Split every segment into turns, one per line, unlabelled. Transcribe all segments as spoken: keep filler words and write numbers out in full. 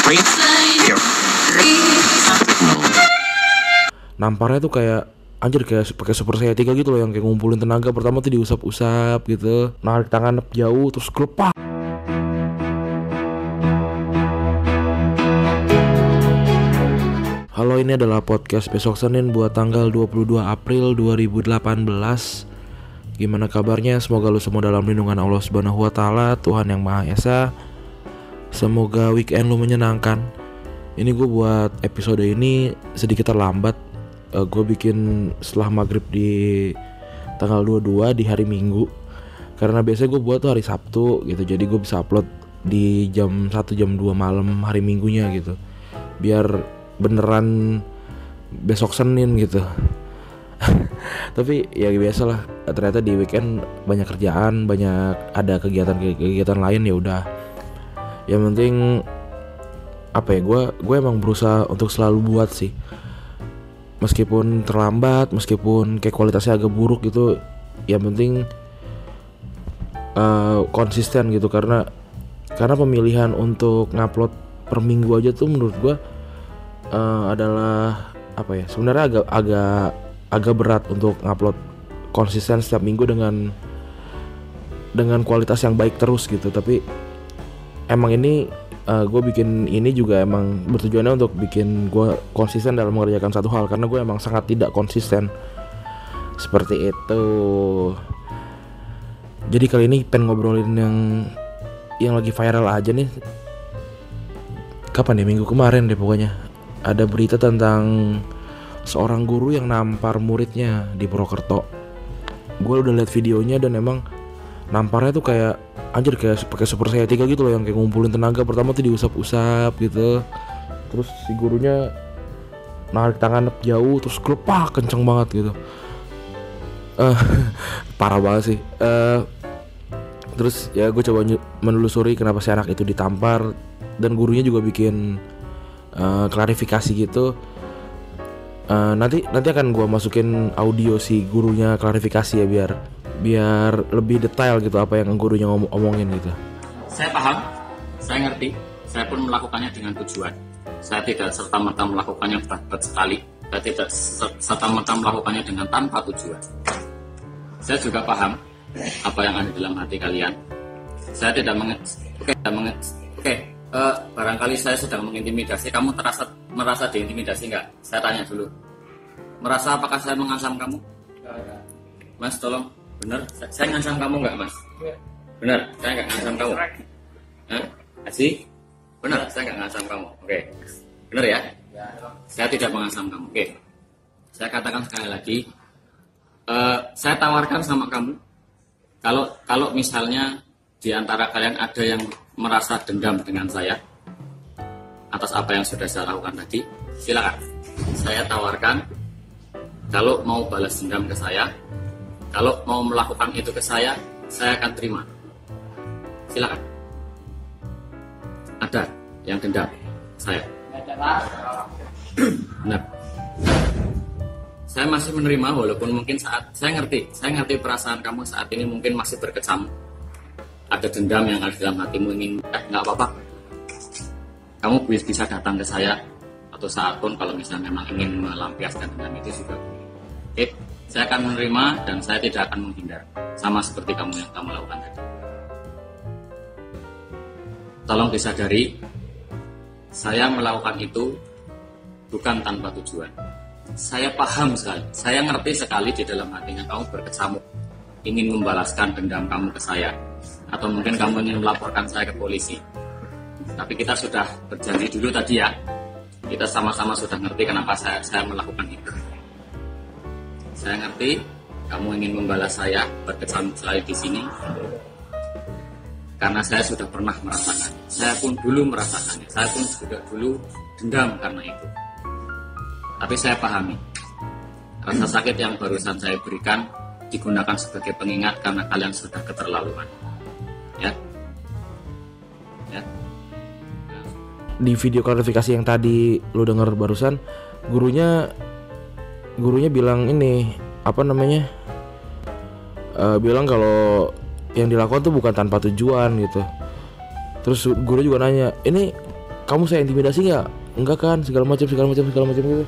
Namparnya tuh kayak anjir kayak pakai super saya tiga gitu loh, yang kayak ngumpulin tenaga. Pertama tuh diusap-usap gitu, narik tangan jauh terus gelepak. Halo, ini adalah podcast besok Senin buat tanggal dua puluh dua April dua ribu delapan belas. Gimana kabarnya? Semoga lu semua dalam lindungan Allah Subhanahu wa taala, Tuhan yang Maha Esa. Semoga weekend lu menyenangkan. Ini gue buat episode ini sedikit terlambat. Uh, gue bikin setelah maghrib di tanggal dua puluh dua di hari Minggu, karena biasanya gue buat tuh hari Sabtu gitu. Jadi gue bisa upload di jam satu jam dua malam hari Minggunya gitu, biar beneran besok Senin gitu. Tapi ya biasalah, ternyata di weekend banyak kerjaan, banyak ada kegiatan-kegiatan lain. Ya udah, yang penting apa ya, gue gue emang berusaha untuk selalu buat sih, meskipun terlambat, meskipun kayak kualitasnya agak buruk gitu. Yang penting uh, konsisten gitu, karena karena pemilihan untuk ngupload per minggu aja tuh menurut gue uh, adalah apa ya, sebenarnya agak agak agak berat untuk ngupload konsisten setiap minggu dengan dengan kualitas yang baik terus gitu. Tapi emang ini uh, gue bikin ini juga emang bertujuannya untuk bikin gue konsisten dalam mengerjakan satu hal, karena gue emang sangat tidak konsisten seperti itu. Jadi kali ini pengen ngobrolin yang yang lagi viral aja nih. Kapan ya, minggu kemarin deh pokoknya, ada berita tentang seorang guru yang nampar muridnya di Purwokerto. Gue udah liat videonya dan emang namparnya tuh kayak anjir kayak pakai super saya tiga gitu loh, yang kayak ngumpulin tenaga. Pertama tuh diusap-usap gitu, terus si gurunya narik tangan jauh terus gelepak kenceng banget gitu. uh, Parah banget sih. uh, Terus ya gue coba menelusuri kenapa si anak itu ditampar, dan gurunya juga bikin uh, klarifikasi gitu. Uh, nanti nanti akan gue masukin audio si gurunya klarifikasi ya, biar biar lebih detail gitu apa yang gurunya ngom- omongin gitu.
Saya paham, saya ngerti, saya pun melakukannya dengan tujuan. Saya tidak serta-merta melakukannya berat-berat sekali, saya tidak serta-merta melakukannya dengan tanpa tujuan. Saya juga paham apa yang ada dalam hati kalian. Saya tidak menge- oke, tidak menge- oke, uh, barangkali saya sedang mengintimidasi kamu. Terasa merasa diintimidasi nggak? Saya tanya dulu. Merasa apakah saya mengancam kamu? Mas, tolong. Bener, saya ngancam kamu nggak, Mas? Bener, saya nggak ngancam kamu. Hah? Aji? Bener, saya nggak ngancam kamu. Oke, bener ya? Saya tidak mengancam kamu. Oke, saya katakan sekali lagi, uh, saya tawarkan sama kamu, kalau kalau misalnya di antara kalian ada yang merasa dendam dengan saya atas apa yang sudah saya lakukan tadi, silakan. Saya tawarkan, kalau mau balas dendam ke saya, kalau mau melakukan itu ke saya, saya akan terima. Silakan. Ada yang dendam saya? Benar. Saya masih menerima, walaupun mungkin saat saya ngerti, saya ngerti perasaan kamu saat ini mungkin masih berkecamuk. Ada dendam yang ada dalam hatimu, ingin eh, nggak apa-apa. Kamu bisa datang ke saya atau saat pun kalau misalnya memang ingin melampiaskan dendam itu juga. Oke, saya akan menerima dan saya tidak akan menghindar, sama seperti kamu yang kamu lakukan tadi. Tolong disadari, saya melakukan itu bukan tanpa tujuan. Saya paham sekali, saya ngerti sekali di dalam hatinya kamu berkecamuk, ingin membalaskan dendam kamu ke saya, atau mungkin kamu ingin melaporkan saya ke polisi. Tapi kita sudah berjanji dulu tadi ya, kita sama-sama sudah ngerti kenapa saya, saya melakukan itu. Saya ngerti kamu ingin membalas saya, berkecamuk sekali di sini, karena saya sudah pernah merasakan. Saya pun dulu merasakannya, saya pun juga dulu dendam karena itu. Tapi saya pahami, rasa sakit yang barusan saya berikan digunakan sebagai pengingat karena kalian sudah keterlaluan. Ya, ya.
Di video klarifikasi yang tadi lu denger barusan, gurunya gurunya bilang ini apa namanya, uh, bilang kalau yang dilakukan tuh bukan tanpa tujuan gitu. Terus guru juga nanya, ini kamu saya intimidasi nggak? Enggak kan, segala macam segala macam segala macam gitu.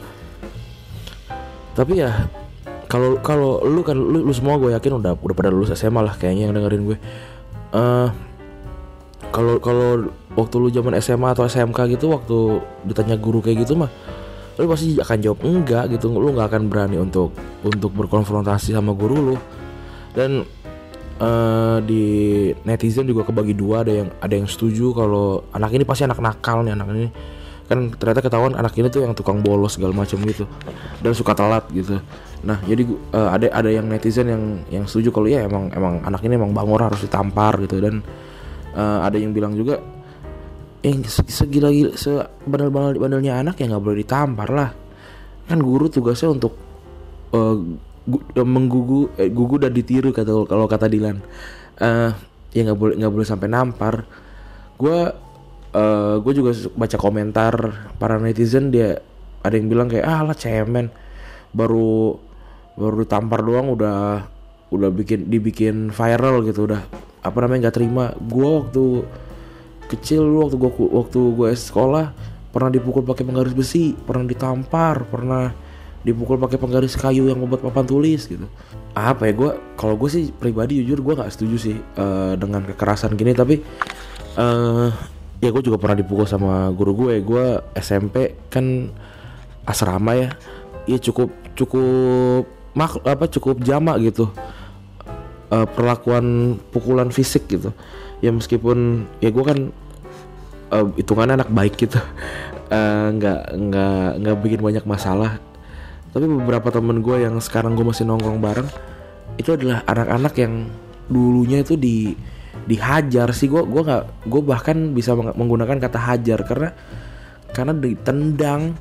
Tapi ya kalau kalau lu kan lu, lu semua gue yakin udah udah pada lulus S M A lah kayaknya yang dengerin gue. Uh, kalau kalau waktu lu zaman S M A atau S M K gitu, waktu ditanya guru kayak gitu mah lu pasti akan jawab enggak gitu. Lu nggak akan berani untuk untuk berkonfrontasi sama guru lu. Dan uh, di netizen juga kebagi dua, ada yang ada yang setuju kalau anak ini pasti anak nakal nih, anak ini kan ternyata ketahuan anak ini tuh yang tukang bolos segala macam gitu dan suka telat gitu. Nah jadi uh, ada ada yang netizen yang yang setuju kalau ya emang emang anak ini emang bangor harus ditampar gitu. Dan uh, ada yang bilang juga yang segila-gila sebandel-bandelnya anak ya nggak boleh ditampar lah, kan guru tugasnya untuk uh, gu- menggugu eh, gugu dan ditiru kata kalau kata Dilan. Uh, ya nggak boleh nggak boleh sampai nampar. Gue uh, gue juga baca komentar para netizen, dia ada yang bilang kayak ah lah cemen, baru baru ditampar doang udah udah bikin dibikin viral gitu, udah apa namanya nggak terima. Gue waktu kecil dulu, waktu gue waktu gue sekolah pernah dipukul pakai penggaris besi, pernah ditampar, pernah dipukul pakai penggaris kayu yang membuat papan tulis gitu. Apa ya, gue kalau gue sih pribadi jujur gue nggak setuju sih uh, dengan kekerasan gini. Tapi uh, ya gue juga pernah dipukul sama guru gue. Gue S M P kan asrama ya, ya cukup cukup mak apa cukup jamak gitu uh, perlakuan pukulan fisik gitu. Ya meskipun ya gue kan uh, hitungannya anak baik gitu, nggak uh, nggak nggak bikin banyak masalah. Tapi beberapa temen gue yang sekarang gue masih nongkrong bareng itu adalah anak-anak yang dulunya itu di dihajar sih. Gue gue nggak gue bahkan bisa menggunakan kata hajar karena karena ditendang.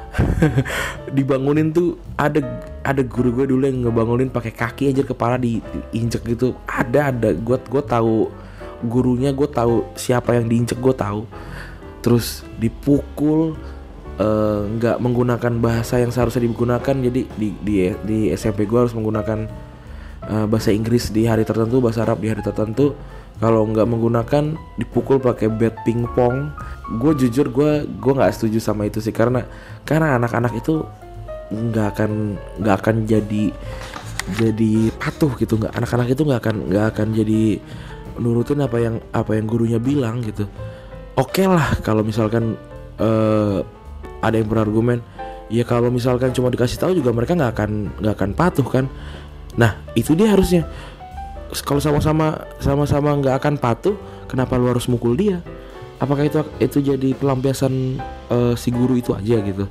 Dibangunin tuh ada ada guru gue dulu yang ngebangunin pakai kaki aja, kepala di, diinjek gitu. Ada ada gue gue tahu gurunya, gue tahu siapa yang diinjek, gue tahu. Terus dipukul nggak uh, menggunakan bahasa yang seharusnya digunakan. Jadi di di di S M P gue harus menggunakan uh, bahasa Inggris di hari tertentu, bahasa Arab di hari tertentu. Kalau nggak menggunakan dipukul pakai bat pingpong. Gue jujur gue gue nggak setuju sama itu sih, karena karena anak-anak itu nggak akan nggak akan jadi jadi patuh gitu. Nggak, anak-anak itu nggak akan nggak akan jadi nurutin apa yang apa yang gurunya bilang gitu. Oke lah kalau misalkan uh, ada yang berargumen ya kalau misalkan cuma dikasih tahu juga mereka nggak akan nggak akan patuh kan. Nah itu dia harusnya, kalau sama-sama sama-sama nggak akan patuh, kenapa lu harus mukul dia? Apakah itu itu jadi pelampiasan uh, si guru itu aja gitu?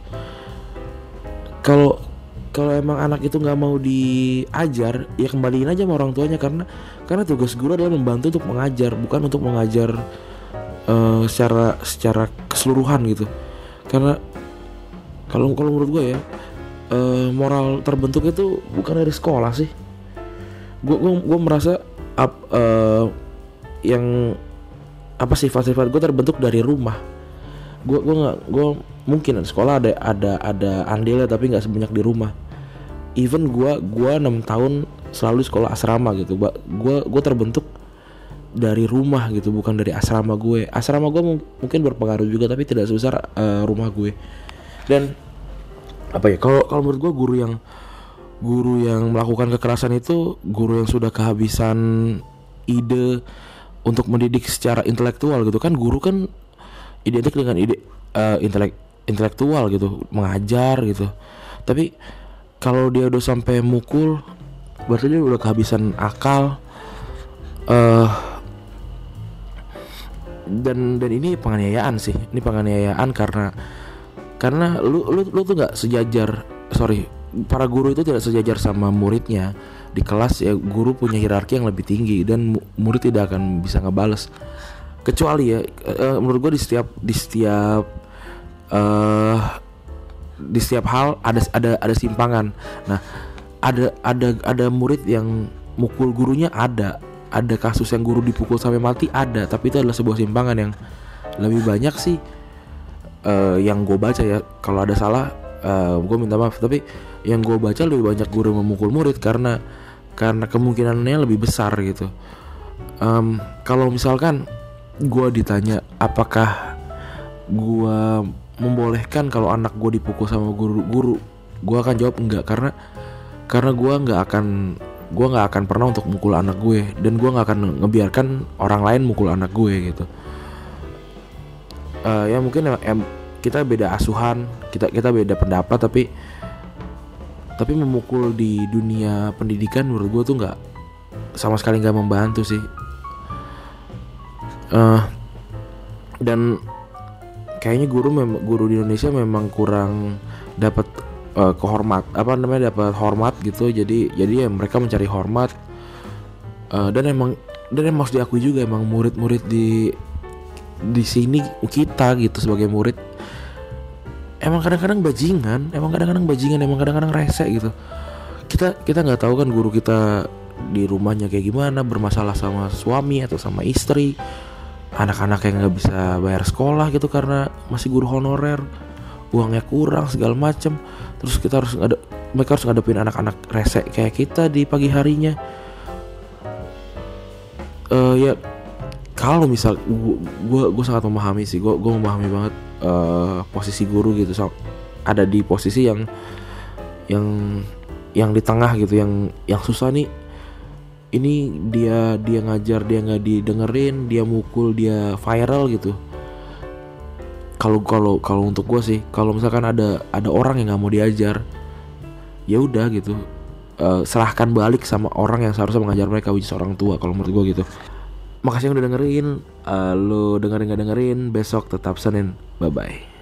Kalau kalau emang anak itu nggak mau diajar, ya kembaliin aja sama orang tuanya, karena karena tugas guru adalah membantu untuk mengajar, bukan untuk mengajar uh, secara secara keseluruhan gitu. Karena kalau kalau menurut gue ya uh, moral terbentuk itu bukan dari sekolah sih. Gue gue gue merasa up, uh, yang apa sifat-sifat gue terbentuk dari rumah. Gue gue nggak gue mungkin di sekolah ada ada ada andilnya, tapi nggak sebanyak di rumah. Even gue gue enam tahun selalu sekolah asrama gitu. Gue gue terbentuk dari rumah gitu, bukan dari asrama gue. Asrama gue m- mungkin berpengaruh juga, tapi tidak sebesar uh, rumah gue. Dan apa ya, kalau kalau menurut gue guru yang guru yang melakukan kekerasan itu guru yang sudah kehabisan ide untuk mendidik secara intelektual gitu kan. Guru kan identik dengan ide uh, intelek intelektual gitu, mengajar gitu. Tapi kalau dia udah sampai mukul, berarti dia udah kehabisan akal. Uh, dan dan ini penganiayaan sih. Ini penganiayaan karena karena lu lu lu tuh nggak sejajar. Sorry, para guru itu tidak sejajar sama muridnya di kelas. Ya guru punya hierarki yang lebih tinggi dan murid tidak akan bisa ngebales. Kecuali ya uh, menurut gue di setiap di setiap uh, di setiap hal ada ada ada simpangan. Nah, ada ada ada murid yang mukul gurunya, ada ada kasus yang guru dipukul sampai mati, ada. Tapi itu adalah sebuah simpangan yang lebih banyak sih uh, yang gue baca ya. Kalau ada salah uh, gue minta maaf, tapi yang gue baca lebih banyak guru memukul murid karena karena kemungkinannya lebih besar gitu. Um, kalau misalkan gue ditanya apakah gue membolehkan kalau anak gue dipukul sama guru-guru, gue akan jawab enggak, karena karena gue nggak akan gue nggak akan pernah untuk mukul anak gue, dan gue nggak akan ngebiarkan orang lain mukul anak gue gitu. Uh, ya mungkin em, kita beda asuhan, kita kita beda pendapat, tapi tapi memukul di dunia pendidikan menurut gue tuh nggak, sama sekali nggak membantu sih. Uh, dan kayaknya guru mem- guru di Indonesia memang kurang dapat uh, kehormat apa namanya dapat hormat gitu. Jadi jadi ya mereka mencari hormat, uh, dan emang dan emang harus diakui juga, emang murid-murid di di sini kita gitu sebagai murid emang kadang-kadang bajingan, emang kadang-kadang bajingan, emang kadang-kadang rese gitu. Kita kita nggak tahu kan guru kita di rumahnya kayak gimana, bermasalah sama suami atau sama istri, anak-anak yang nggak bisa bayar sekolah gitu karena masih guru honorer, uangnya kurang segala macem. Terus kita harus ada, mereka harus ngadepin anak-anak rese kayak kita di pagi harinya. Uh, ya kalau misal gue gue sangat memahami sih, gue gue memahami banget uh, posisi guru gitu, so, ada di posisi yang yang yang di tengah gitu, yang yang susah nih. Ini dia dia ngajar, dia nggak didengerin, dia mukul, dia viral gitu. Kalau kalau kalau untuk gue sih, kalau misalkan ada ada orang yang nggak mau diajar, ya udah gitu, uh, serahkan balik sama orang yang seharusnya mengajar mereka, which is orang tua. Kalau menurut gue gitu. Makasih yang udah dengerin. uh, Lo dengerin gak dengerin, besok tetap Senin. Bye bye.